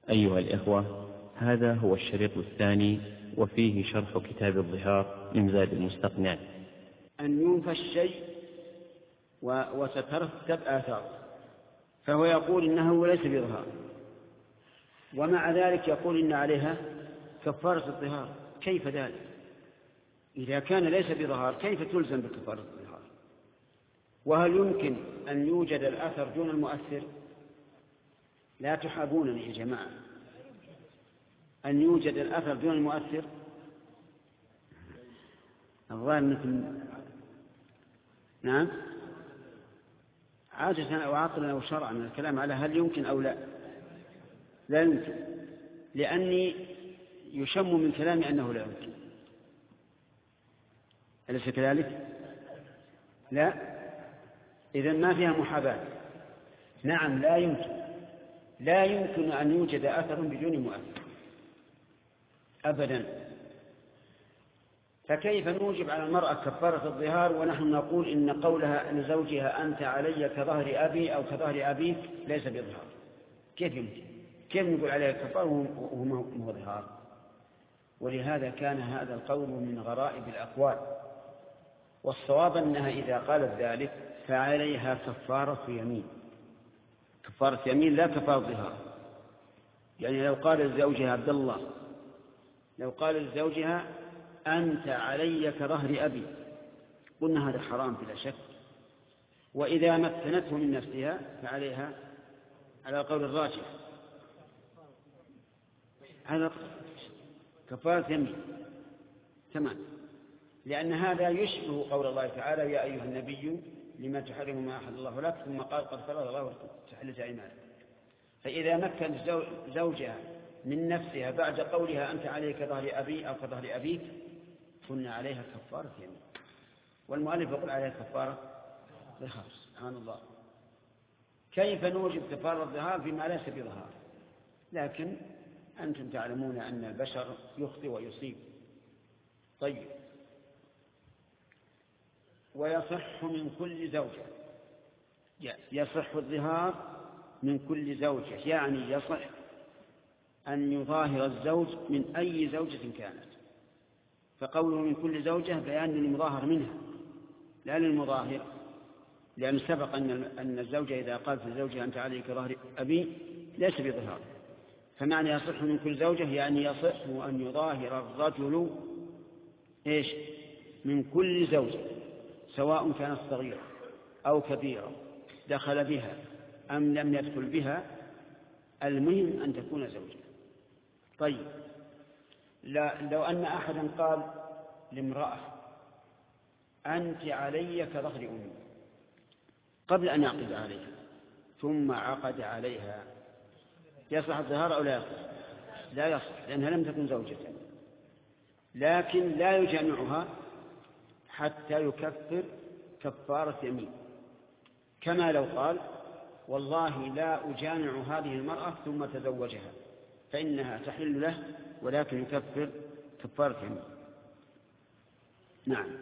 أيها الإخوة، هذا هو الشريط الثاني وفيه شرح كتاب الظهار من زاد المستقنع. أن ينفى الشيء وسترتب آثار، فهو يقول إنه ليس بظهار، ومع ذلك يقول إن عليها كفارة الظهار. كيف ذلك؟ إذا كان ليس بظهار كيف تلزم بكفارة الظهار؟ وهل يمكن أن يوجد الأثر دون المؤثر؟ لا تحابونني يا جماعة. أن يوجد الأثر دون المؤثر الظاهر مثل نعم عادة وعقلا وشرعا الكلام على هل يمكن أو لا. لا يمكن، لأني يشم من كلامي أنه لا يمكن. أليس كذلك؟ لا، إذن ما فيها محاباة. نعم لا يمكن أن يوجد أثر بدون مؤثر أبدا. فكيف نوجب على المرأة كفارة الظهار ونحن نقول إن قولها لزوجها أنت علي كظهر أبي أو كظهر أبيك ليس بظهار؟ كيف يمكن؟ كيف نقول عليها كفارة وهو ظهار؟ ولهذا كان هذا القول من غرائب الأقوال، والصواب أنها إذا قالت ذلك فعليها كفارة يمين. كفارة يمين لا كفارة ظهار. يعني لو قال لزوجها عبد الله، لو قال لزوجها أنت علي كظهر أبي، قلنا هذا حرام بلا شك. وإذا مكنته من نفسها فعليها على قول الراجح على كفارة يمين تمام، لأن هذا يشبه قول الله تعالى يا أيها النبي لما تحرم ما أحل الله لك، ثم قال قد فرض الله تحلة أيمانك. فإذا مكن زوجها من نفسها بعد قولها أنت علي كظهر أبي أو كظهر أبيك قلنا عليها كفارة يمين، والمؤلف يقول عليها كفارة ظهار. سبحان الله، كيف نوجب كفارة الظهار فيما ليس بظهار؟ لكن أنتم تعلمون أن البشر يخطئ ويصيب. طيب، ويصح من كل زوجة، يصح الظهار من كل زوجة، يعني يصح أن يظاهر الزوج من أي زوجة كانت. فقوله من كل زوجة بيان للمظاهر منها لا للمظاهر، لأن سبق أن الزوجة إذا قالت لزوجها أنت علي كظهر أبي ليس بظهار. فمعنى يصح من كل زوجة يعني يصح أن يظاهر الرجل إيش؟ من كل زوجة، سواء كانت صغيرة أو كبيرة، دخل بها أم لم يدخل بها، المهم أن تكون زوجة. طيب، لو أن أحدا قال لامرأة أنت علي كظهر أمي قبل أن يعقد عليها ثم عقد عليها، يصح الظهار أو لا يصح؟ لا يصح، لأنها لم تكن زوجة. لكن لا يجامعها حتى يكفر كفارة يمين، كما لو قال والله لا أجامع هذه المرأة ثم تزوجها فإنها تحل له، ولكن يكفر كفارة يمين. نعم.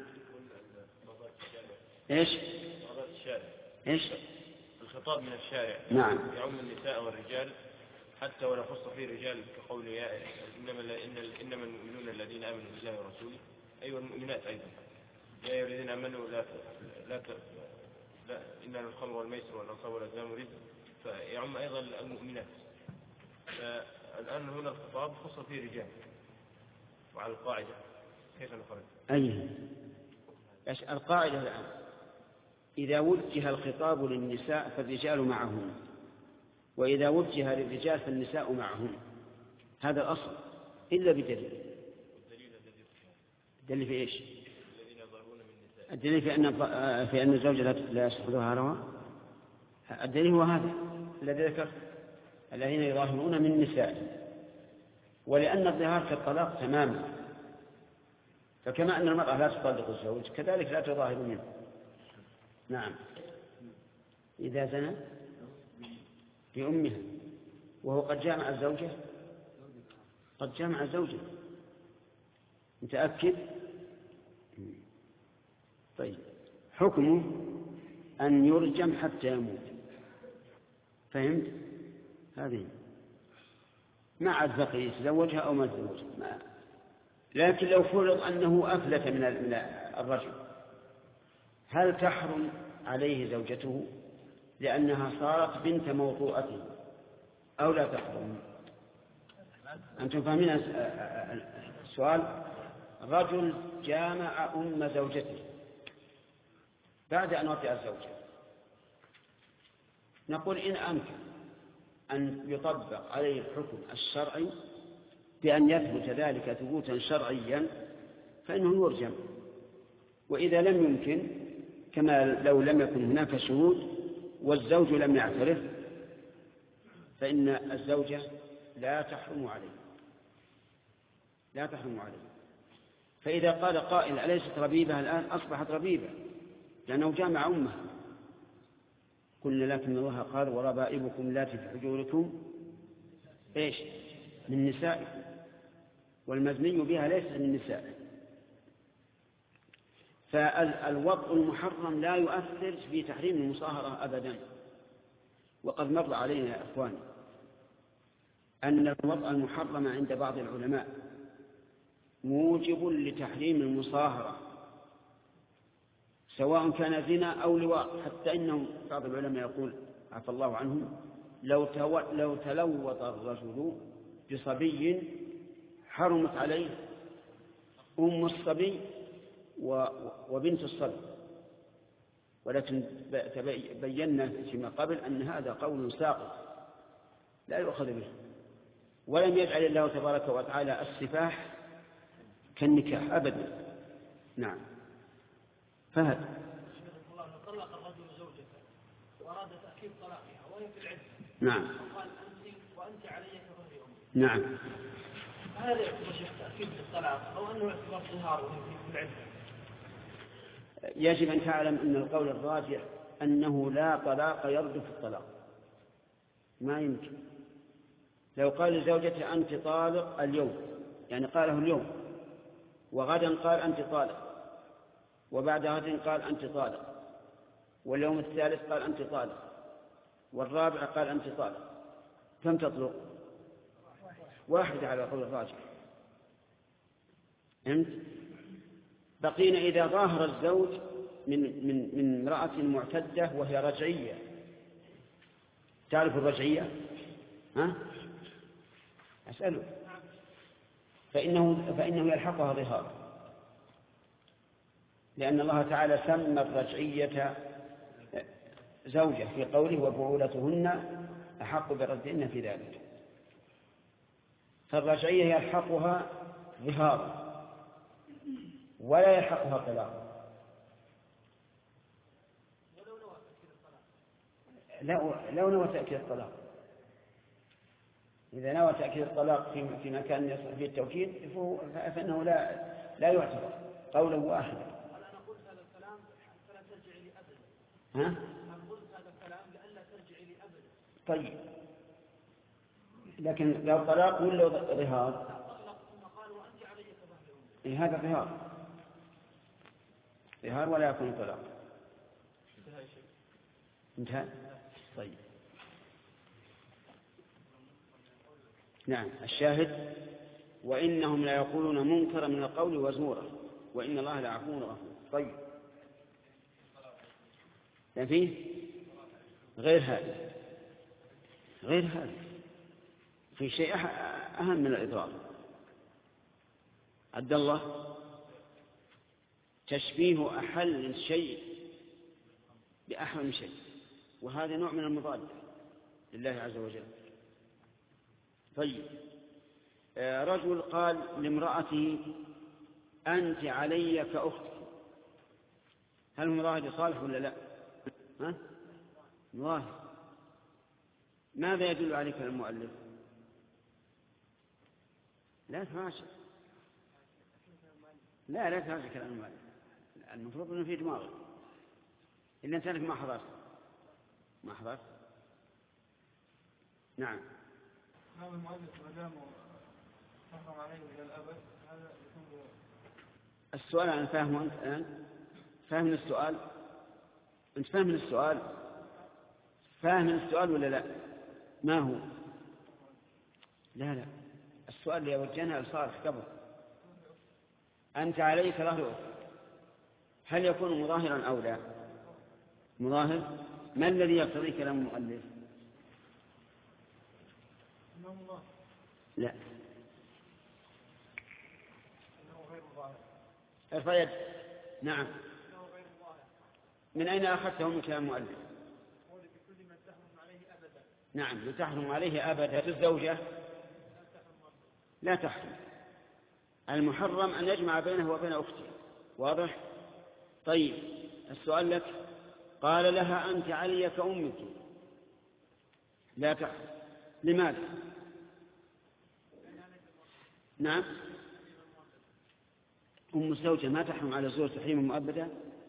إيش؟ إيش؟ الخطاب من الشارع نعم يعم النساء والرجال حتى ولا خص فيه رجال، كقول إنما المؤمنون الذين آمنوا بالله ورسوله، أيها المؤمنات أيضا يا أيها الذين آمنوا لا إن الخمر والميسر والأنصاب والأزلام رزق، فيعم أيضا المؤمنات. فالآن هنا الخطاب خص فيه رجال، وعلى القاعدة كيف نخرج؟ أي القاعدة الآن إذا وجه الخطاب للنساء فالرجال معهم، وإذا وجه للرجال فالنساء معهم، هذا الأصل إلا بدليل. الدليل في إيش؟ الدليل في أن الزوجة لا يصحبها روى. الدليل هو هذا الذي ذكر الذين يظاهرون من النساء، ولأن الظهار كالطلاق تماما، فكما أن المرأة لا تطلق الزوج كذلك لا تظاهر منه. نعم، إذا زنى بأمها وهو قد جامع الزوجة، قد جامع الزوجة، متأكد. طيب، حكمه أن يرجم حتى يموت. فهمت؟ هذه ما عاد بقي يتزوجها أو ما تزوجها. لكن لو فرض أنه أفلت من الرجل، هل تحرم عليه زوجته لأنها صارت بنت موطوءته أو لا تحرم؟ أنتم فاهمين السؤال؟ رجل جامع أم زوجته بعد أن وطئ الزوجة، نقول إن أمكن أن يطبق عليه الحكم الشرعي بأن يثبت ذلك ثبوتا شرعيا فإنه يرجم، وإذا لم يمكن كما لو لم يكن هناك شهود والزوج لم يعترف فإن الزوجة لا تحرم عليه. فإذا قال قائل أليست ربيبة الآن؟ أصبحت ربيبة لأنه جامع أمها. قلنا لكن الله قال وربائبكم اللاتي في حجوركم إيش؟ من نسائكم، والمزني بها ليس من نسائه. فالوضع المحرم لا يؤثر في تحريم المصاهرة أبدا. وقد مر علينا يا أخواني أن الوضع المحرم عند بعض العلماء موجب لتحريم المصاهرة سواء كان زنا أو لواط، حتى إنهم بعض العلماء يقول عفى الله عنهم لو تلوط الرجل بصبي حرمت عليه أم الصبي وبنت الصبي، ولكن بينا فيما قبل أن هذا قول ساقط لا يؤخذ به، ولم يجعل الله تبارك وتعالى السفاح كالنكاح أبدا. نعم. فهد الله طلق الرجل زوجته وأراد تأكيد طلاقها وهي في العدة. نعم. وقال وأنت علي كظهر أمي. نعم. هذا يعتبر شيخ تأكيد للطلاق أو أنه يعتبر ظهار وهي في العدة؟ يجب أن تعلم أن القول الراجح أنه لا طلاق يرد في الطلاق، ما يمكن. لو قال لزوجته أنت طالق اليوم، يعني قاله اليوم، وغدا قال أنت طالق، وبعد غد قال أنت طالق، واليوم الثالث قال أنت طالق، والرابع قال أنت طالق، كم تطلق؟ واحدة على قول الراجح. فهمت؟ بقينا إذا ظاهر الزوج من امرأة معتدة وهي رجعية. تعرف الرجعية؟ ها؟ أسأله. فإنه يلحقها ظهار، لأن الله تعالى سمى الرجعية زوجة في قوله وبعولتهن أحق بردهن في ذلك. فالرجعية يلحقها ظهار ولا يلحقها طلاق. لو نوى تأكيد الطلاق، إذا نوى تأكيد الطلاق في مكان يصح فيه التوكيد فإنه لا يعتبر قولا واحدا. أنا قلت هذا الكلام فلا ترجعي لي أبدا. ها؟ أنا قلت هذا الكلام لألا ترجعي لي أبدا. طيب، لكن لو طلاق ولا ظهار؟ طلق ثم قال وأنت علي كظهر أمي. هذا ظهار ولا يكون طلاق. انتهى. طيب. نعم. الشاهد وإنهم لا يقولون منكرا من القول وزورا وإن الله لعفو غفور. طيب. يعني فيه غير هذا في شيء أهم من الإضرار. عبد الله، تشبيه أحل الشيء بأحرم شيء، وهذا نوع من المضاد لله عز وجل. طيب، رجل قال لامرأته أنت علي كأختي، هل مظاهر صالح ولا لا؟ ها؟ مظاهر. ماذا يدل عليك المؤلف؟ لا تفاشل، لا تفاشل كلام المؤلف، المفروض أنه في دماغك، إلا أنت ما حضرت. نعم. هذا المؤلف ما دام حرم عليه إلى الأبد هذا يكون. السؤال أنا فاهمه، أنت الآن فاهم السؤال؟ أنت فاهم السؤال ولا لا؟ ما هو؟ لا السؤال اللي وجهنا لصالح قبل أنت علي كظهر أختي هل يكون مظاهرا أو لا؟ مظاهر. ما الذي يقتضي كلام المؤلف؟ لا ارفع يد. نعم. من أين أخذته من كلام المؤلف؟ نعم لتحرم عليه أبدا. الزوجة لا تحرم. المحرم أن يجمع بينه وبين أخته. واضح؟ طيب السؤال لك قال لها أنت علي كأمك لا تحرم. لماذا؟ نعم أم الزوجة ما تحرم على الزوج تحريما مؤبدا.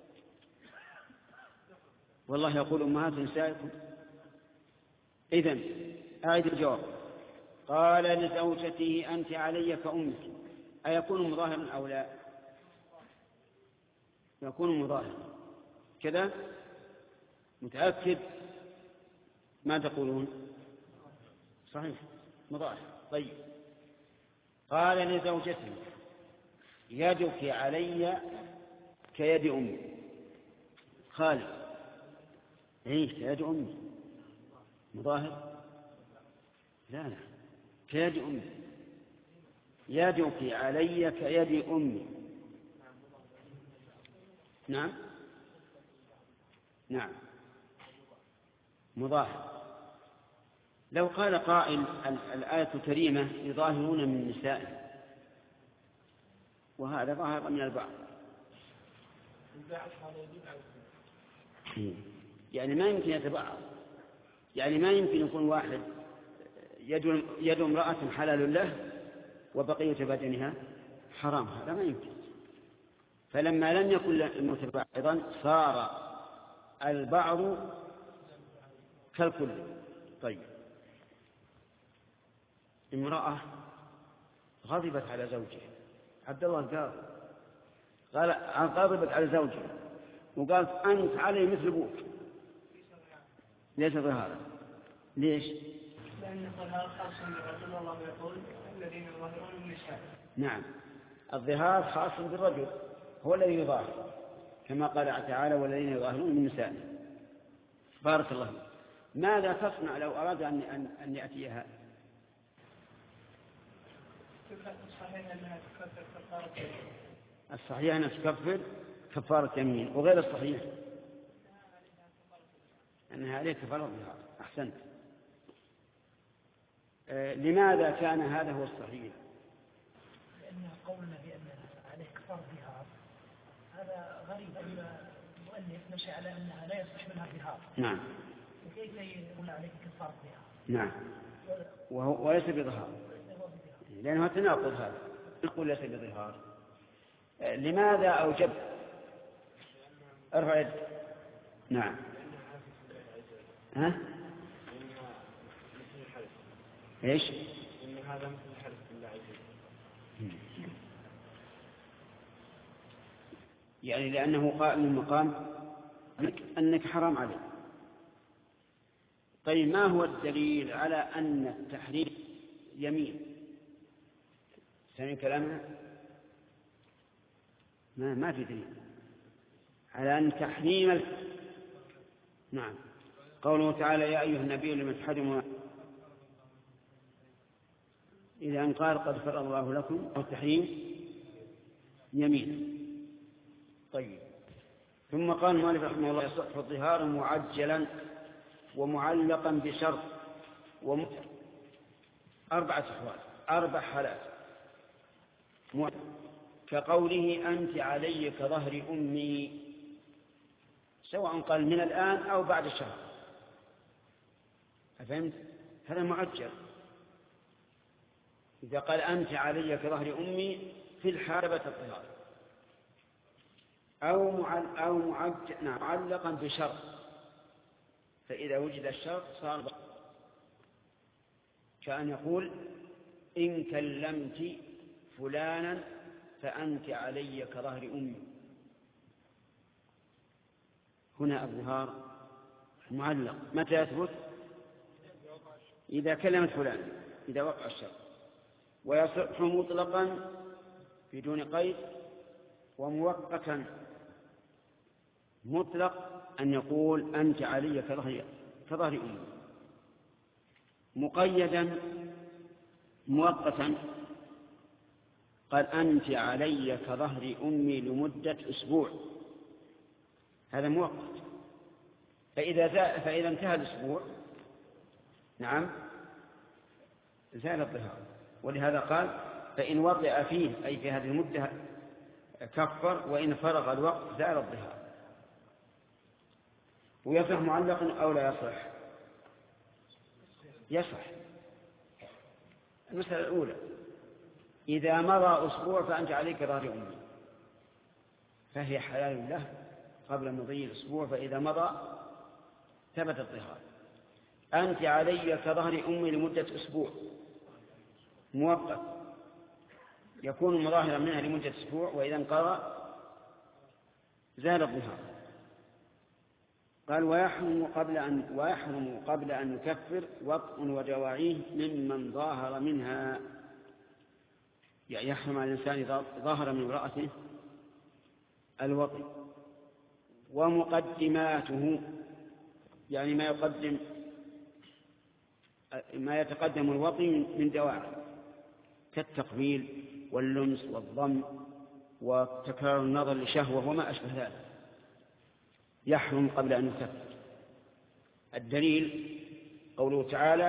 والله يقول أمهات نسائكم. إذن أعيد الجواب. قال لزوجته أنت علي كأمك أيكون مظاهرا أو لا؟ يكون مظاهرا كذا. متأكد؟ ما تقولون؟ صحيح مظاهر. طيب قال لزوجته يدك علي كيد أمي. خالد ايش كيد أمي؟ مظاهر؟ لا كيد أمي. يدك علي كيد أمي. نعم مظاهر. لو قال قائل الآية الكريمة يظاهرون من نسائهم وهذا ظاهر من البعض يعني ما يمكن يتبعض. يعني ما يمكن يكون واحد يد امرأة حلال له وبقية بدنها حرام. هذا ما يمكن. فلما لم يكن متباعضا صار البعض كالكل. طيب امرأة غضبت على زوجها. عبد الله قال غضبت على زوجها وقالت أنت علي مثل أبوك. ليس ظهارا. ليش؟ لأن الظهار خاص بالرجل والله يقول الذين يظاهرون النساء. نعم الظهار خاص بالرجل هو الذي يظاهر كما قال تعالى والذين يظاهرون من نساء. بارك الله. ماذا تصنع لو أراد أن يأتيها؟ الصحيح أنها تكفر كفارة يمين. وغير الصحيح أنها عليه كفارة ظهار. أحسنت. لماذا كان هذا هو الصحيح؟ لأن قولنا بأنها عليه كفارة ظهار هذا غريب. أن المؤلف مشي على أنها لا يصح منها ظهار. نعم. وكيف يقول عليه كفارة ظهار؟ نعم وليس بظهار لأنه تناقض. هذا نقول ليس بظهار. لماذا أوجب؟ ارفع يد. نعم ها ايش؟ إن هذا مثل الحلف بالله عز وجل. يعني لأنه قائم من مقام أنك حرام عليه. طيب ما هو الدليل على أن التحريم يمين؟ سمعين كلامنا؟ ما في دليل على أن تحريم نعم. قوله تعالى يا أيها النبي لمن تحرم إذا أن قال قد فرض الله لكم والتحريم يمين. طيب ثم قال المؤلف رحمه الله يصح الظهار معجلا ومعلقا بشرط أربعة أحوال 4 حالات كقوله أنت علي كظهر أمي سواء قال من الآن أو بعد الشهر. أفهمت؟ هذا معجل. إذا قال أنت علي كظهر أمي في الحاربة الظهار أو معلقا بشرط فإذا وجد الشرط صار كأن يقول إن كلمت فلانا فأنت علي كظهر أمي. هنا الظهار معلق. متى يثبت؟ إذا كلمت فلان إذا وقع الشرط. ويصح مطلقا بدون قيد، ومؤقتا. مطلق أن يقول أنت علي كظهر أمي. مقيدا مؤقتا قال أنت علي كظهر أمي لمدة أسبوع، هذا مؤقت. فإذا انتهى الأسبوع نعم زال الظهار. ولهذا قال فإن وطئ فيه أي في هذه المدة كفر، وإن فرغ الوقت زال الظهار. ويصح معلقا أو لا يصح؟ يصح. المسألة الأولى إذا مضى أسبوع فأنت عليك ظهر أمي، فهي حلال له قبل مضي الأسبوع، فإذا مضى ثبت الظهار. أنت علي كظهر أمي لمدة أسبوع، مؤقت يكون مظاهرا منها لمدة أسبوع، وإذا انقضى زال الظهار. قال ويحرم قبل أن يكفر وطء وجواعيه ممن ظاهر منها، يعني يحرم على الإنسان إذا ظاهر من امرأته الوطء. ومقدماته يعني ما يتقدم الوطء من دواعي كالتقبيل واللمس والضم وتكرار النظر لشهوة وما أشبه ذلك، يحرم قبل أن يكفر. الدليل قوله تعالى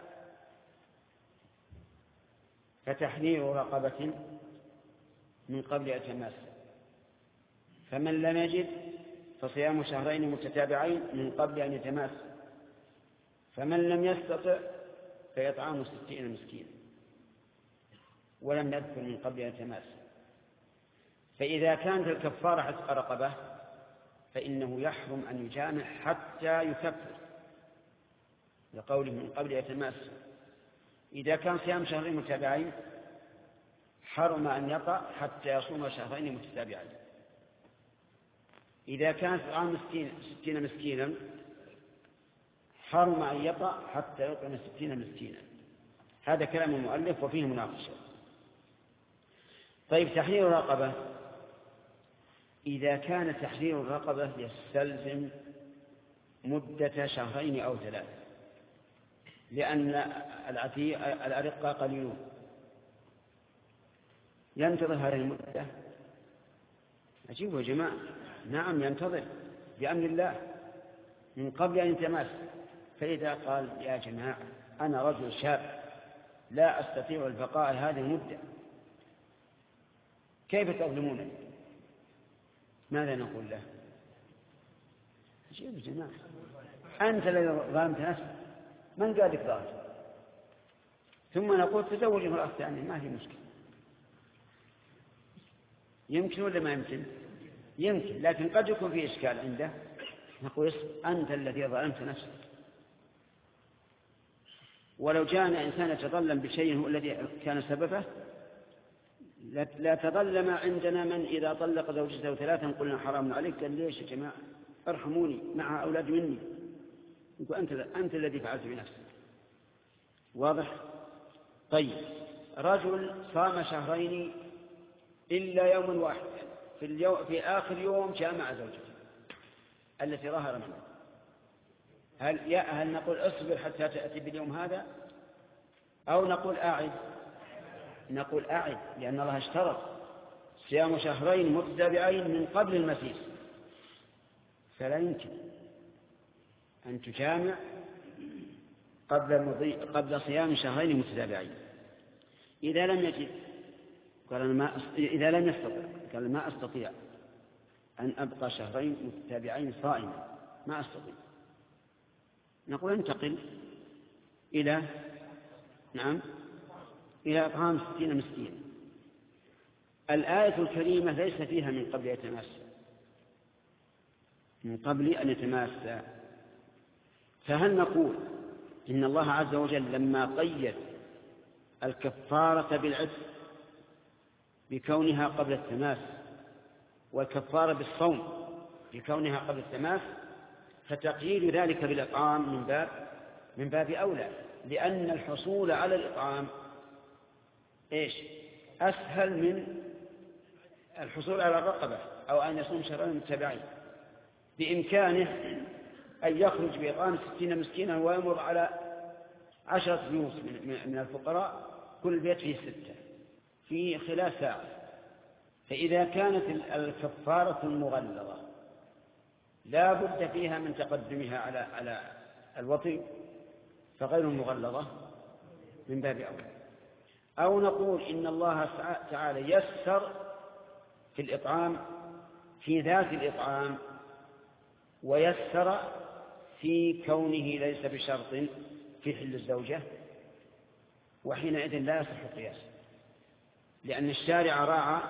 فتحرير رقبة من قبل أن يتماس، فمن لم يجد فصيام شهرين متتابعين من قبل أن يتماس، فمن لم يستطع فيطعم 60 مسكينا، ولم يذكر من قبل أن يتماس. فإذا كانت الكفارة عتق رقبة فإنه يحرم أن يجامع حتى يكفر، لقوله من قبل أن يتماس. إذا كان صيام شهرين متتابعين حرم أن يطأ حتى يصوم شهرين متتابعين. إذا كان طعام 60 مسكينا حرم أن يطأ حتى يطعم 60 مسكينا. هذا كلام المؤلف وفيه مناقشة. طيب تحرير الرقبة، إذا كان تحرير الرقبة يستلزم مدة شهرين أو 3، لأن الأرقة قليلون، ينتظر هذه المدة. أجيبوا يا جماعة، نعم ينتظر بأمر الله من قبل أن يتماس. فإذا قال يا جماعة أنا رجل شاب لا أستطيع البقاء هذه المدة، كيف تظلمونني؟ ماذا نقول له؟ أجيبوا يا جماعة، أنت الذي ظلمت نفسك، من قال لك ظالم؟ ثم نقول تزوج امرأة ثانية ما في مشكلة. يمكن ولا ما يمكن؟ يمكن، لكن قد يكون في إشكال عنده. نقول أنت الذي ظلمت نفسك. ولو جاءنا إنسان يتظلم بشيء هو الذي كان سببه لا تظلم عندنا من إذا طلق زوجته 3 قلنا حرام عليك. قال ليش يا جماعة؟ ارحموني، مع أولاد مني. يقول أنت الذي فعلت بنفسك. واضح؟ طيب رجل صام شهرين إلا يوم واحد، في آخر يوم جاء مع زوجته التي ظهر منها، هل نقول اصبر حتى تأتي باليوم هذا، أو نقول أعد؟ نقول أعد، لأن الله اشترط صيام شهرين متتابعين من قبل المسيس، فلا يمكن أن تجامع قبل صيام شهرين متتابعين. إذا لم يجد إذا لم يستطع قال ما أستطيع أن أبقى شهرين متتابعين صائما، ما أستطيع. نقول انتقل إلى إطعام 60 مسكينا. الآية الكريمة ليس فيها من قبل أن يتماسى. فهل نقول إن الله عز وجل لما قيد الكفارة بالعتق بكونها قبل التماس والكفارة بالصوم بكونها قبل التماس، فتقييد ذلك بالإطعام من باب أولى، لأن الحصول على الإطعام أسهل من الحصول على الرقبة أو أن يصوم شهرين متتابعين. بإمكانه أن يخرج بإطعام 60 مسكينا ويمر على 10 بيوت من الفقراء، كل بيت فيه 6 في خلال ساعة. فإذا كانت الكفارة المغلظة لا بد فيها من تقدمها على الوطي، فغير المغلظة من باب أولى. أو نقول إن الله تعالى يسر في الإطعام في ذات الإطعام، ويسر في كونه ليس بشرط في حل الزوجة، وحينئذ لا يصح القياس، لأن الشارع راعى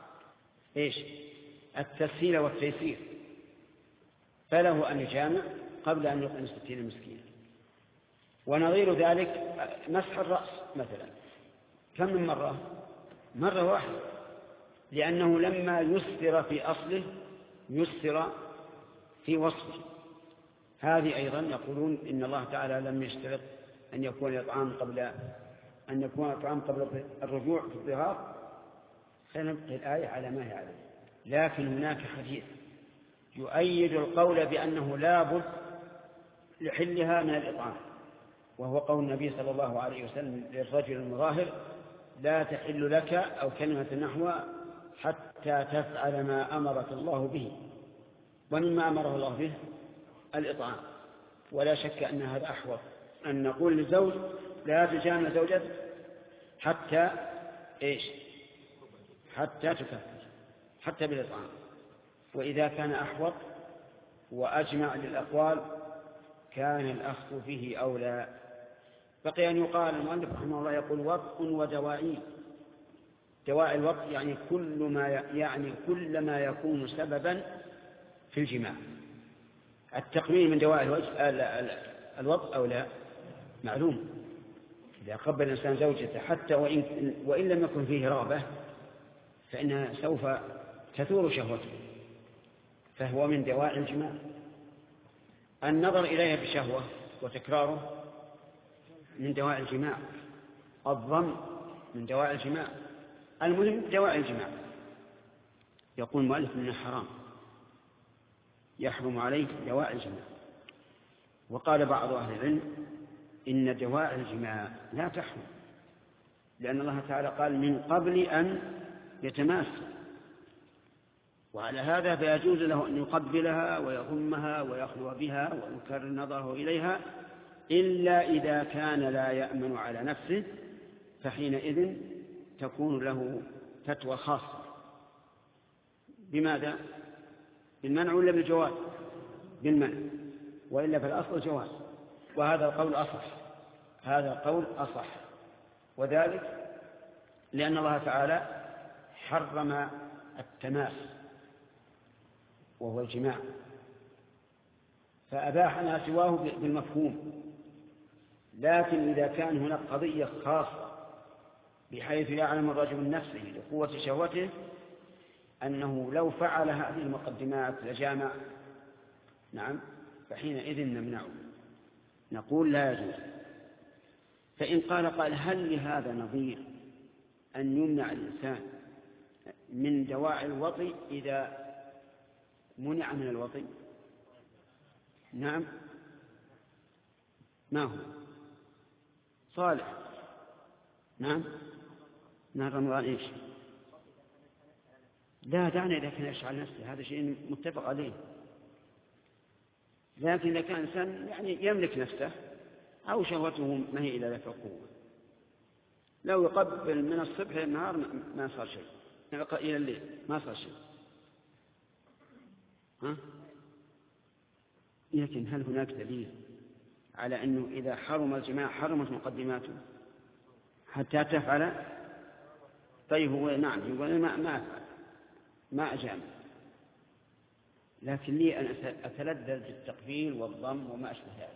التسهيل والتيسير، فله أن يجامع قبل أن يطعم 60 مسكينا. ونظير ذلك مسح الرأس مثلا، كم من مرة واحدة، لأنه لما يسر في أصله يسر في وصفه. هذه أيضا يقولون إن الله تعالى لم يشترط أن يكون الإطعام قبل الرجوع في الظهار، سنبقي الآية على ما هي عليه. لكن هناك حديث يؤيد القول بأنه لا بد لحلها من الإطعام، وهو قول النبي صلى الله عليه وسلم للرجل المظاهر: لا تحل لك، أو كلمة نحو، حتى تفعل ما أمرك الله به. ومما أمره الله به الإطعام. ولا شك أن هذا أحوط أن نقول للزوج: لا تجامع زوجتك حتى تكفر، حتى بالإطعام. وإذا كان أحوط وأجمع للأقوال كان الأخذ فيه أولى. بقي أن يقال، المؤلف رحمه الله يقول: وطء ودواعي. دواعي الوطء يعني كل ما يكون سببا في الجماع. التقبيل من دواعي الوطء أو لا؟ معلوم، إذا قبل الإنسان زوجته حتى وإن لم يكن فيه رغبة فإنها سوف تثور شهوته، فهو من دواعي الجماع. النظر إليها بشهوة وتكراره من دواعي الجماع. الضم من دواعي الجماع. المهم دواعي الجماع. يقول المؤلف إنه حرام، يحرم عليه دواعي الجماع. وقال بعض أهل العلم إن دواعي الجماع لا تحرم، لأن الله تعالى قال: من قبل أن يتماس. وعلى هذا فيجوز له أن يقبلها ويضمها ويخلو بها ويكرر نظره إليها، إلا إذا كان لا يأمن على نفسه، فحينئذ تكون له فتوى خاصة. بماذا؟ بالمنع ولا بالجواز؟ بالمنع، وإلا فالأصل الجواز. وهذا القول أصح، هذا القول أصح. وذلك لأن الله تعالى حرم التماس وهو الجماع، فأباح ما سواه بالمفهوم. لكن إذا كان هناك قضية خاصة بحيث يعلم الرجل من نفسه لقوة شهوته أنه لو فعل هذه المقدمات لجامع، نعم، فحينئذ نمنعه، نقول لا يجوز. فإن قال هل لهذا نظير أن يمنع الإنسان من دواعي الوطي إذا منع من الوطي؟ نعم. ما هو صالح؟ نعم. نهر رمضان لا دعنا إذا كان يشعر نفسه، هذا شيء متفق عليه. لكن إذا كان إنسان يملك نفسه أو شهوته ما هي إلى ذلك القوة، لو يقبل من الصبح إلى النهار ما صار شيء، إلى الليل ما صار شيء. لكن هل هناك دليل على أنه إذا حرم الجماع حرمت مقدماته حتى تفعل؟ طيب هو نعم يقول ما أجامل، لكن لي أن أتلذذ بالتقبيل والضم وما أشبه ذلك.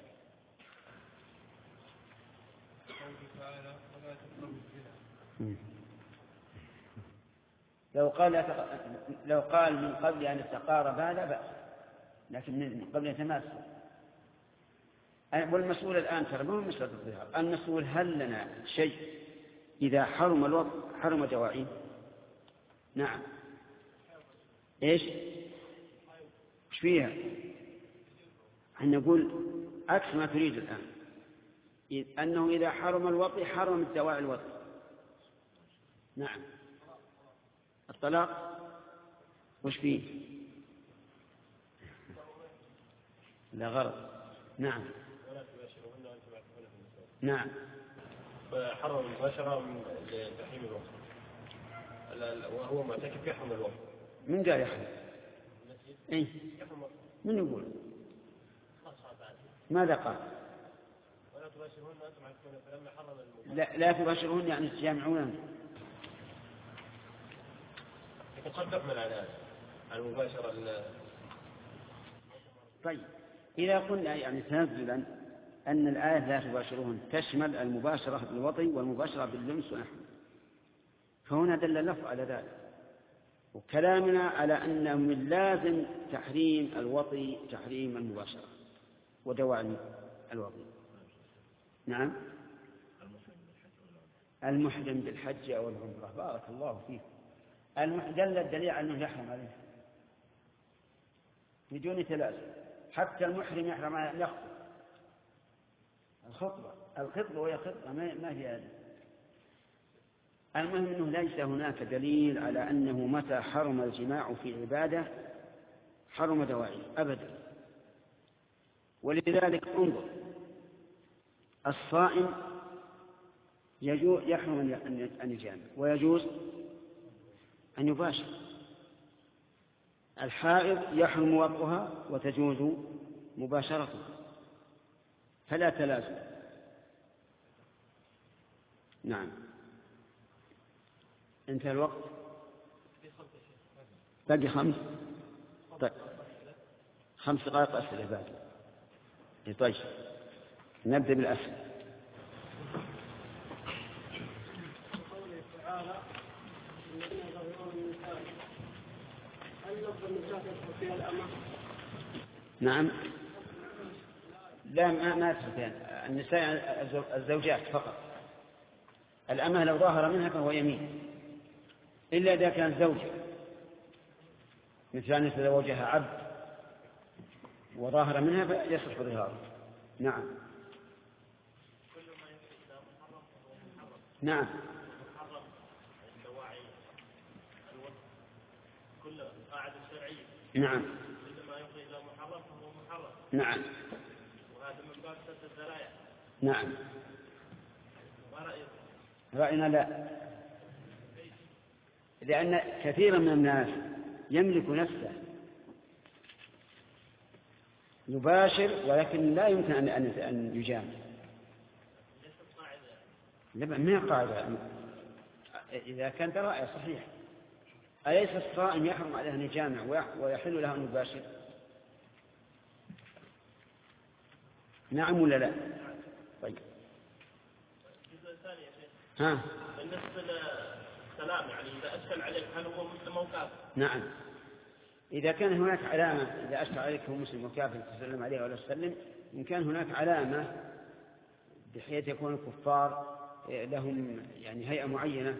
لو قال من قبل أن يتقاربا لا بأس، لكن من قبل يتماسا. والمسؤول الآن ترى ما هو مسألة الظهار، المسؤول هل لنا شيء إذا حرم الوطء حرم دواعيه؟ نعم. إيش فيها؟ أن نقول عكس ما تريد الآن، أنه إذا حرم الوطء حرم الدواعي الوطء. نعم. الطلاق وش فيه؟ لا غرض. نعم. نعم. حرم المباشرة من تحريم الوقت، وهو معتكف يحرم الوقت. من قال يحرم؟ إيه؟ من يقول؟ ماذا قال؟ ولا تباشرهن أنتم عاكفون فلما حرم المباشرة. لا تباشرهن يعني تجامعون. قد تحمل على المباشرة. طيب إذا قلنا يعني تنزلا أن الآية لا تباشرهن تشمل المباشرة بالوطي والمباشرة باللمس ونحن، فهنا دل اللفظ على ذلك، وكلامنا على أنه من لازم تحريم الوطي تحريم المباشرة ودواعي الوطي. نعم. المحرم بالحج أو العمرة، بارك الله فيك، دل الدليل على أنه يحرم عليه بدون تلازم. حتى المحرم يحرم أن يخطب. الخطبة وهي خطبة ما هي هذه. المهم أنه ليس هناك دليل على أنه متى حرم الجماع في عبادة حرم دواعيه أبدا. ولذلك انظر، الصائم يحرم أن يجامع ويجوز أن يباشر. الحائض يحرم وطئها وتجوز مباشرتها، فلا تلازم. نعم. انتهى الوقت. باقي 5. طيب 5 دقائق أسئلة باقي. طيب نبدأ بالأسئلة. نعم. لا ما تفهم. النساء الزوجات فقط. الأمة لو ظاهر منها فهو يمين، إلا إذا كان زوجة، مثل أن يتزوجها عبد وظاهر منها فيصح ظهاره. نعم. نعم. نعم. نعم. وهذا من باب سد الذرائع. نعم. رأينا لا، لأن كثيرا من الناس يملك نفسه يباشر ولكن لا يمكن أن يجامع. ما قاعدة. إذا كانت رأي صحيح، أليس الصائم يحرم عليه أن يجامع ويحل له أن يباشر؟ نعم ولا لا؟ طيب. ها. بالنسبة للسلام يعني إذا أشكل عليك هل هو مسلم أو كافر؟ نعم. إذا كان هناك علامة، إذا أشكل عليك هو مسلم وكافر تسلم عليه ولا تسلم، إن كان هناك علامة بحيث يكون الكفار لهم يعني هيئة معينة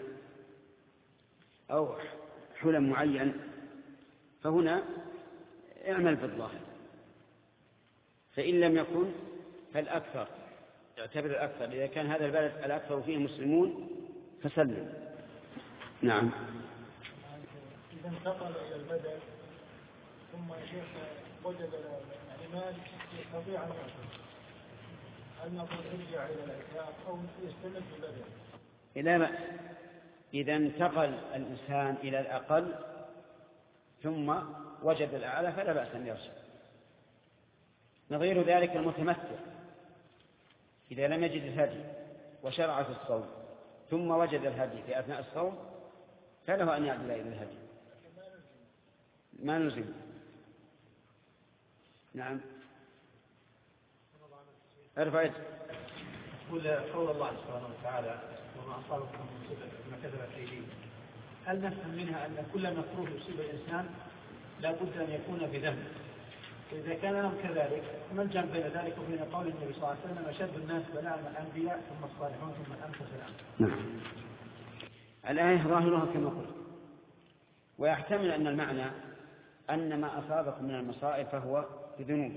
أو حلم معين، فهنا اعمل بالظاهر، فإن لم يكن فالأكثر، اعتبر الأكثر، إذا كان هذا البلد الأكثر فيه مسلمون فسلم. نعم. إذا انتقل إلى البلد ثم شيخ وجد يعني ما يستطيع أن يأكل، هل نقول يرجع إلى الإسلام أو يستمر في البلد؟ إلى ما إذا انتقل الإنسان إلى الأقل ثم وجد الأعلى فلا بأس أن يرجع. نظير ذلك المتمتع إذا لم يجد الهدي وشرع في الصوم ثم وجد الهدي في أثناء الصوم فله أن يعدل إلى الهدي، ما نلزم. نعم. ارفع يدك. قول الله سبحانه وتعالى وما أصابكم من مصيبة ما كتبت أيديكم، هل نفهم منها أن كل مكروه يصيب الإنسان لا بد أن يكون بذنب، فإذا كان الأمر كذلك ما الجمع بين ذلك وبين قول النبي صلى الله عليه وسلم أشد الناس بلاء الأنبياء ثم الصالحون ثم الأمثل فالأمثل. نعم. الآية ظاهرها كما قلت، ويحتمل أن المعنى أن ما أصابكم من المصائب فهو بذنوب،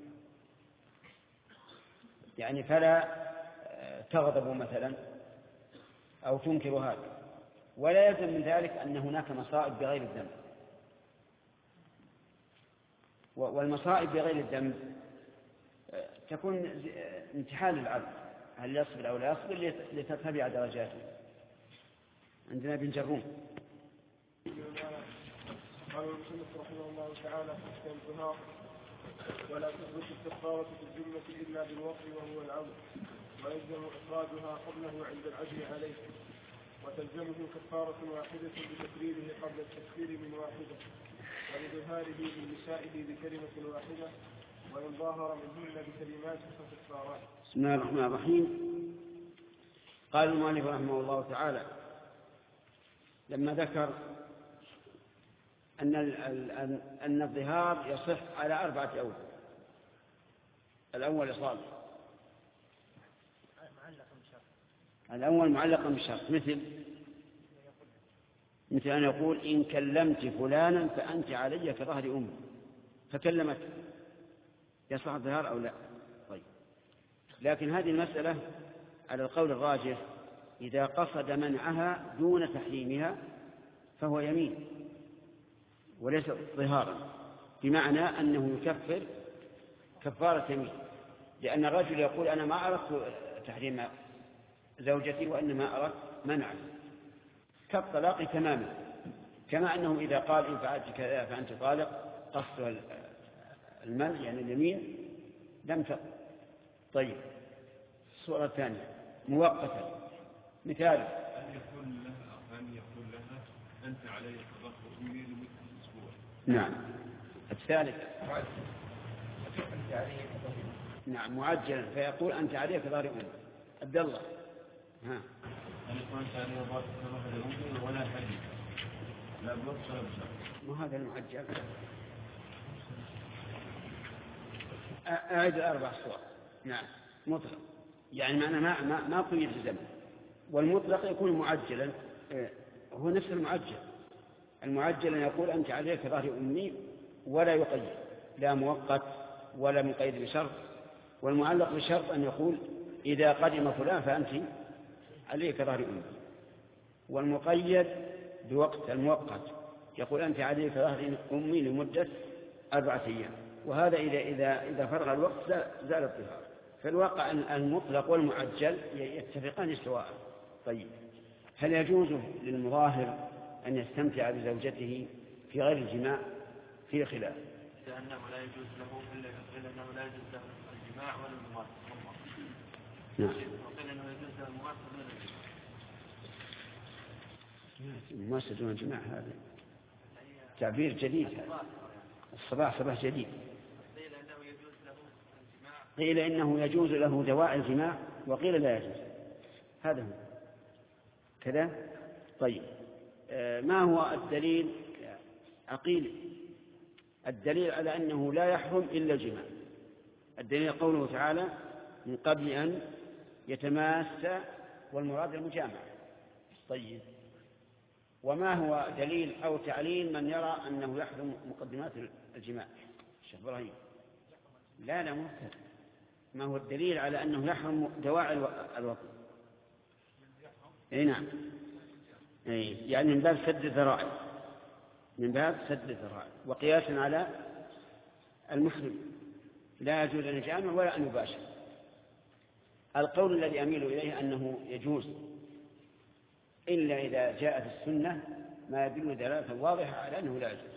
يعني فلا تغضبوا مثلا أو تنكروا هذا، ولا يلزم من ذلك أن هناك مصائب بغير الذنب. والمصائب بغير الذنب تكون امتحان للعبد هل يصبر أو لا يصبر لتتبع درجاته. عندنا ابن جروم. قال المصنف رحمه الله تعالى في كتاب الظهار: ولا تثبت الكفارة في الذمة إلا بالوقف وهو العود، ويلزم إخراجها قبله عند العجز عليه، وتلزمه كفارة واحدة بتكريره قبل التكفير من واحدة، ولظهاره من نسائه بكلمة واحدة، وإن ظاهر منهن بكلمات فكفارات. بسم الله الرحمن الرحيم. قال المؤلف رحمه الله تعالى لما ذكر أن الظهار يصح على 4 أوجه. الأول إصابة، الأول معلقا بالشرط، مثل أن يقول إن كلمت فلانا فأنت علي كظهر أمي، فكلمت، يصح الظهار أو لا؟ طيب، لكن هذه المسألة على القول الراجح إذا قصد منعها دون تحريمها فهو يمين وليس ظهارا، بمعنى أنه يكفر كفارة يمين، لأن الرجل يقول أنا ما أردت تحريم زوجتي وإنما أردت منعه، كالطلاق تماما، كما أنه إذا قال إن فعلت كذا فأنت طالق قصد المنع يعني اليمين لم تقل. طيب، الصورة الثانية مؤقتة، مثال أن يقول لها أنت علي كظهر أمي لمدة أسبوع. نعم. الثالث نعم معجلا، فيقول أنت علي كظهر أمي. عبد الله. ها. أنا كنت علي كظهر أمي ولا حديث لا بوقت ولا بشرط. وهذا المعجل. أعد 4 صور. نعم مطلق، يعني معنى ما قيد الزمن، والمطلق يكون معجلا، هو نفس المعجل. المعجل أن يقول أنت علي كظهر أمي ولا يقيد، لا مؤقت ولا مقيد بشرط. والمعلق بشرط أن يقول إذا قدم فلان فأنت علي كظهر أمي. والمقيد بوقت المؤقت يقول أنت علي كظهر أمي لمدة 4 أيام، وهذا إذا فرغ الوقت زال الظهار. فالواقع أن المطلق والمعجل يتفقان سواء. طيب، هل يجوز للمظاهر أن يستمتع بزوجته في غير الجماع؟ في خلاف. لأنه لا يجوز له إلا أنه لا يجوز له الجماع ولا الممارسة. نعم. وقيل أنه يجوز له الممارسة دون الجماع. الممارسة دون الجماع هذا تعبير جديد، هذا صباح جديد. قيل إنه يجوز له دواعي الجماع وقيل لا يجوز. هذا هو كذا. طيب، ما هو الدليل؟ عقيل الدليل على أنه لا يحرم إلا الجماع. الدليل قوله تعالى من قبل أن يتماس، والمراد المجامعة. طيب، وما هو دليل أو تعليل من يرى أنه يحرم مقدمات الجماع؟ الشيخ إبراهيم. لا ممكن. ما هو الدليل على أنه يحرم دواعي الوطن؟ نعم، يعني من باب سد الذرائع، من باب سد الذرائع، وقياسا على المحرم لا يجوز أن يجامع ولا أن يباشر. القول الذي أميل إليه أنه يجوز، إلا إذا جاء في السنة ما يدل دلالة واضحة على أنه لا يجوز.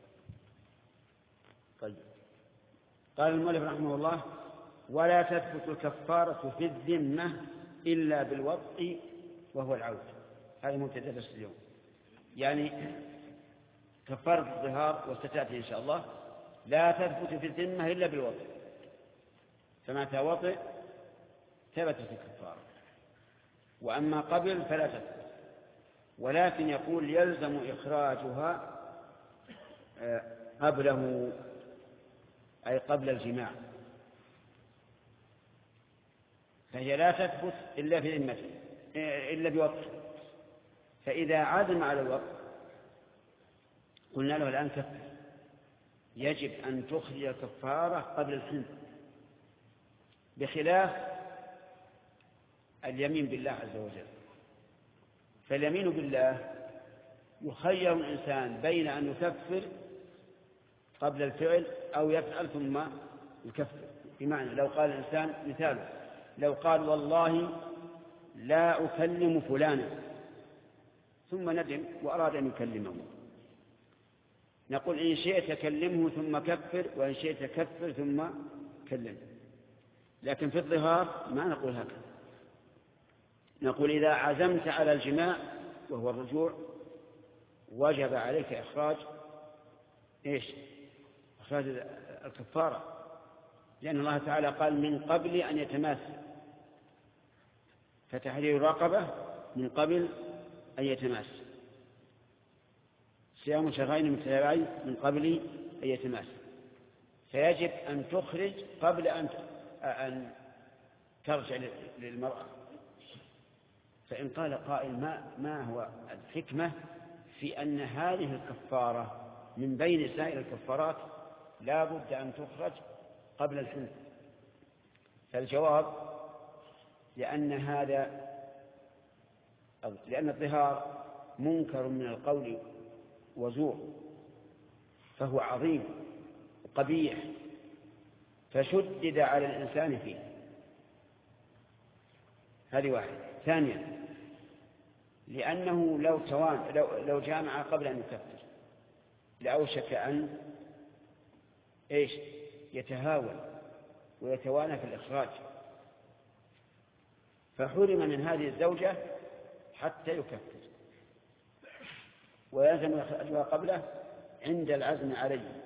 طيب، قال المؤلف رحمه الله ولا تثبت الكفارة في الذمة إلا بالوطء وهو العود. هذا مبتدأ درس اليوم، يعني كفارة الظهار وستأتي إن شاء الله لا تثبت في الذمة إلا بالوطء، فمتى وطئ ثبتت الكفارة، وأما قبل فلا تثبت. ولكن يقول يلزم إخراجها قبله أي قبل الجماع، فهي لا تثبت إلا في ذمته إلا بوقت. فإذا عزم على الوقت قلنا له الآن كفر، يجب أن تخرج الكفارة قبل الحنث، بخلاف اليمين بالله عز وجل. فاليمين بالله يخير الإنسان بين أن يكفر قبل الفعل أو يفعل ثم يكفر. بمعنى لو قال الإنسان مثال، لو قال والله لا أكلم فلانا ثم ندم وأراد أن يكلمه، نقول إن شئت كلمه ثم كفر، وإن شئت كفر ثم كلمه. لكن في الظهار ما نقول هكذا، نقول إذا عزمت على الجماع وهو الرجوع وجب عليك إخراج إخراج الكفارة، لأن الله تعالى قال من قبل أن يتماس، فتحرير رقبة من قبل أن يتماس، صيام شهرين متتابعين من قبل أن يتماس، فيجب أن تخرج قبل أن ترجع للمرأة. فإن قال قائل ما هو الحكمة في أن هذه الكفارة من بين سائر الكفارات لا بد أن تخرج قبل الحنث؟ فالجواب لأن الظهار منكر من القول وزور، فهو عظيم قبيح، فشدد على الإنسان فيه. هذه واحدة. ثانيا، لأنه لو جامع قبل أن يكفر لأوشك أن يتهاون ويتوانى في الإخراج، فحرم من هذه الزوجة حتى يكفر، ويلزم إخراجها قبله عند العزم عليه.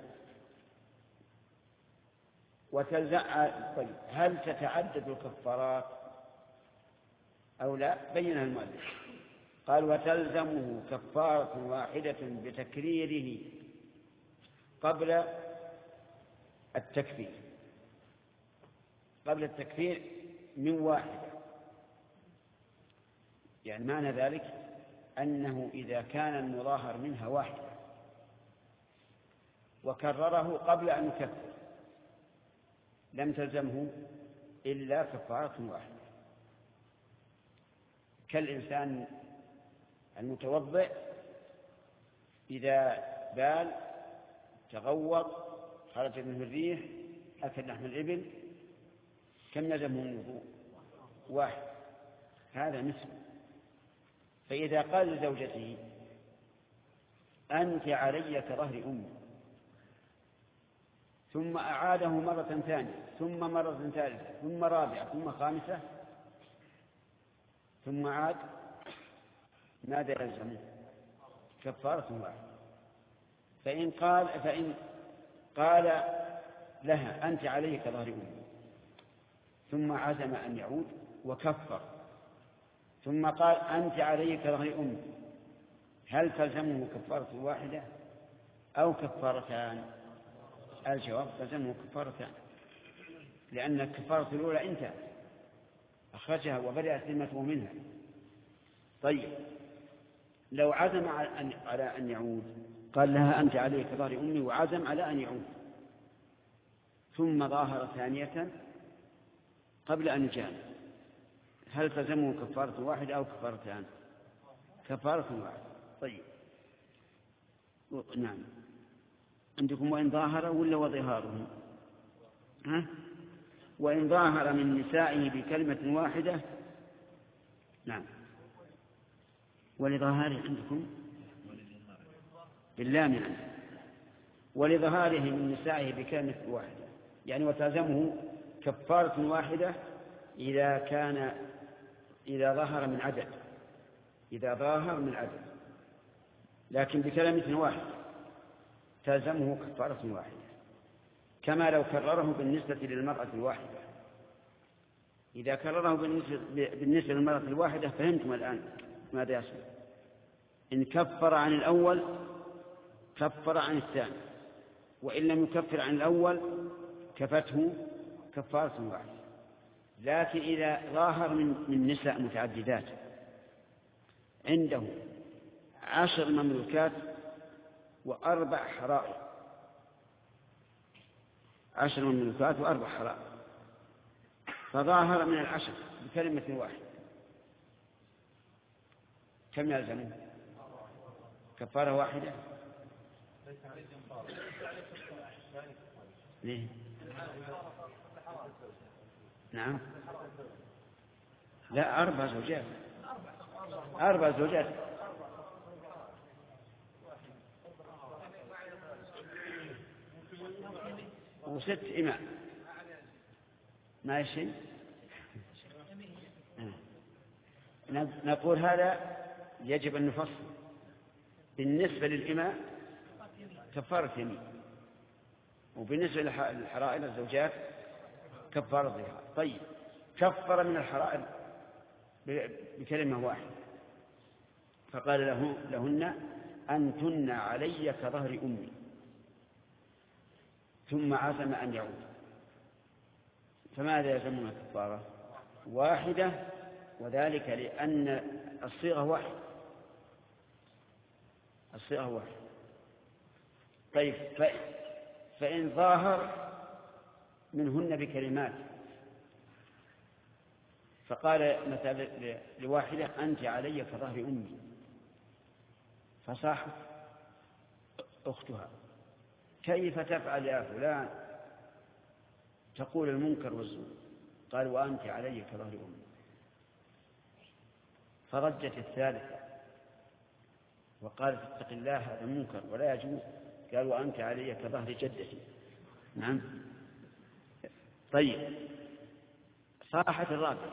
طيب هل تتعدد الكفارات أو لا؟ بينها المؤلف، قال وتلزمه كفارة واحدة بتكريره قبل التكفير، قبل التكفير من واحدة. يعني معنى ذلك أنه إذا كان المظاهر منها واحدة وكرره قبل أن يكفر لم تلزمه إلا كفارة واحدة، كالإنسان المتوضئ إذا بال تغوط خرج منه الريح أكل لحم الإبل كم لزمه الوضوء؟ واحد، هذا مثل. فإذا قال لزوجته أنت علي كظهر أمي ثم أعاده مرة ثانية ثم مرة ثالثة ثم رابعة ثم خامسة ثم عاد، ماذا يلزمه؟ كفارة واحدة. فإن قال لها أنت علي كظهر أمي ثم عزم أن يعود وكفر ثم قال أنت علي كظهر أمي، هل تلزمه كفارة واحدة أو كفارتان؟ الجواب تلزمه كفارتان، لأن الكفارة الأولى انتهت أخرجها وبدأت ذمته منها. طيب لو عزم على أن يعود، قال لها أنت علي كظهر أمي وعزم على أن يعود ثم ظاهر ثانية قبل أن يجامع، هل تلزمه كفارة واحدة أو كفارتان؟ كفارة واحدة. طيب نعم، عندكم وإن ظاهر ولا وظهاره؟ وإن ظاهر من نسائه بكلمة واحدة، نعم، ولظهاره عندكم باللام يعني، ولظهاره من نسائه بكلمة واحدة، يعني وتلزمه كفارة واحدة إذا ظهر من عدد، إذا ظاهر من عدد، لكن بكلمة واحدة تلزمه كفارة واحدة، كما لو كرره بالنسبة للمرأة الواحدة. إذا كرره بالنسبة للمرأة الواحدة فهمتم الآن ماذا يصير؟ إن كفر عن الأول كفر عن الثاني، وإن لم يكفر عن الأول كفته كفارة واحدة. لكن إذا ظاهر من نساء متعددات عنده 10 مملوكات و4 حرائر، 10 مملوكات و4 حرائر، فظاهر من 10 بكلمة واحدة، كم يلزمه؟ كفارة واحدة. ليه؟ نعم، لا 4 زوجات، 4 زوجات، و6 إماء، ما شيء. نقول هذا يجب أن نفصل. بالنسبة للإماء كفارة يمين، وبالنسبة للحرائر الزوجات كفارة ظهار. طيب، كفر من الحرائر بكلمة واحدة، فقال لهن أنتن علي كظهر أمي، ثم عزم أن يعود، فماذا يلزمنا كفارة واحدة؟ وذلك لأن الصيغة واحدة، الصيغة واحدة. طيب، فإن ظاهر منهن بكلمات، فقال مثلا لواحدة أنت علي كظهر أمي، فصاحت أختها كيف تفعل يا فلان؟ تقول المنكر والزور. قال وأنت علي كظهر أمي. فرجت الثالثة وقالت اتق الله هذا منكر ولا يجوز. قال وأنت علي كظهر جدتي. نعم. طيب، صاحت الرابعة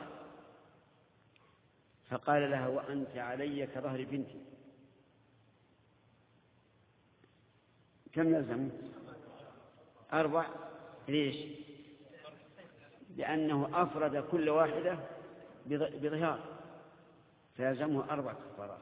فقال لها وأنت علي كظهر بنتي. كم يلزم؟ 4. ليش؟ لأنه أفرد كل واحدة بظهار، فيلزمه 4 كفارات.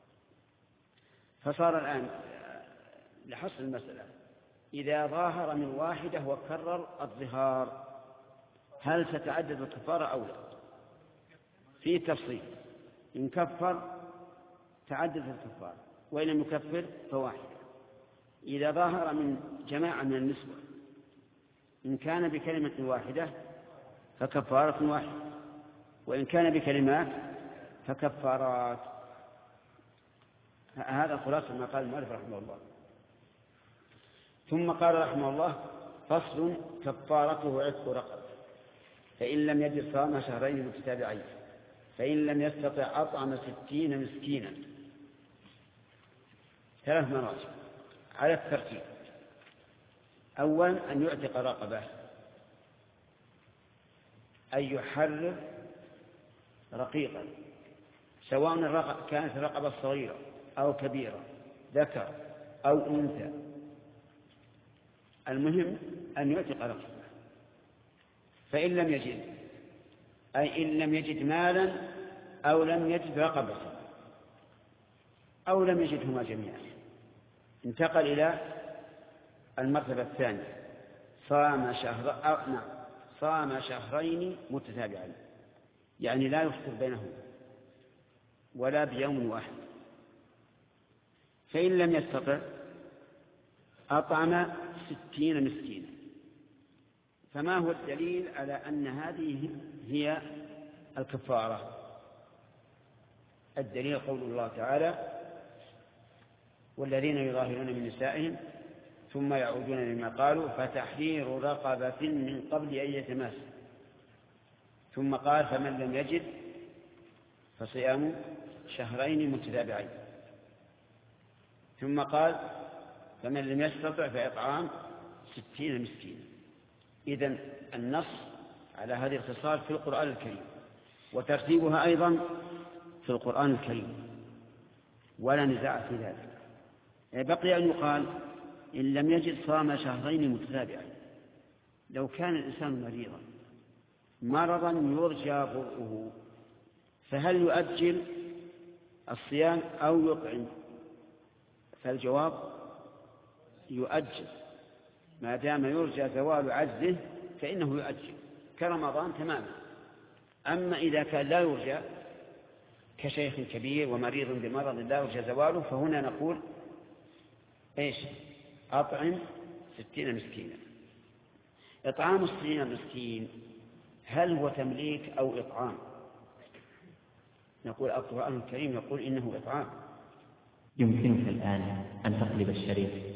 فصار الآن لحصل المسألة، إذا ظاهر من واحدة وكرر الظهار هل ستعدد الكفارة أو لا؟ في تفصيل، إن كفر تعدد الكفارة، وإن لم يكفر فواحدة. إذا ظاهر من جماعة من النسوة إن كان بكلمة واحدة فكفارة واحدة، وإن كان بكلمات فكفارات. هذا خلاصة ما قال المؤلف رحمه الله. ثم قال رحمه الله فصل كفارته عتق رقبة، فإن لم يجد صام شهرين متتابعين، فإن لم يستطع أطعم 60 مسكينا. 3 مراتب على الترتيب. أولا أن يعتق رقبة، أن يحرر رقيقا، سواء كانت الرقبة صغيرة أو كبيرة، ذكر أو أنثى، المهم أن يعتق رقبة. فإن لم يجد، أي إن لم يجد مالا أو لم يجد رقبة أو لم يجدهما جميعا، انتقل إلى المرتبة الثانية، صام شهرين متتابعين، يعني لا يفطر بينهما ولا بيوم واحد. فإن لم يستطع أطعم 60 مسكينا. فما هو الدليل على أن هذه هي الكفارة؟ الدليل قول الله تعالى والذين يظاهرون من نسائهم ثم يعودون لما قالوا فتحرير رقبة من قبل أن يتماس. ثم قال فمن لم يجد فصيام شهرين متتابعين. ثم قال فمن لم يستطع فإطعام 60 مسكينا. إذن النص على هذه الخصال في القرآن الكريم، وترتيبها أيضا في القرآن الكريم، ولا نزاع في ذلك. بقي أن يقال إن لم يجد صام شهرين متتابعين. لو كان الإنسان مريضا مرضا يرجى برؤه، فهل يؤجل الصيام أو يطعم؟ فالجواب يؤجل، ما دام يرجى زوال عجزه فإنه يؤجل كرمضان تماما. أما إذا كان لا يرجى كشيخ كبير ومريض بمرض لا يرجى زواله فهنا نقول إيش؟ أطعم 60 مسكينا. إطعام 60 مسكين هل هو تمليك أو إطعام؟ نقول القرآن الكريم يقول إنه إطعام. يمكنك الآن أن تقلب الشريط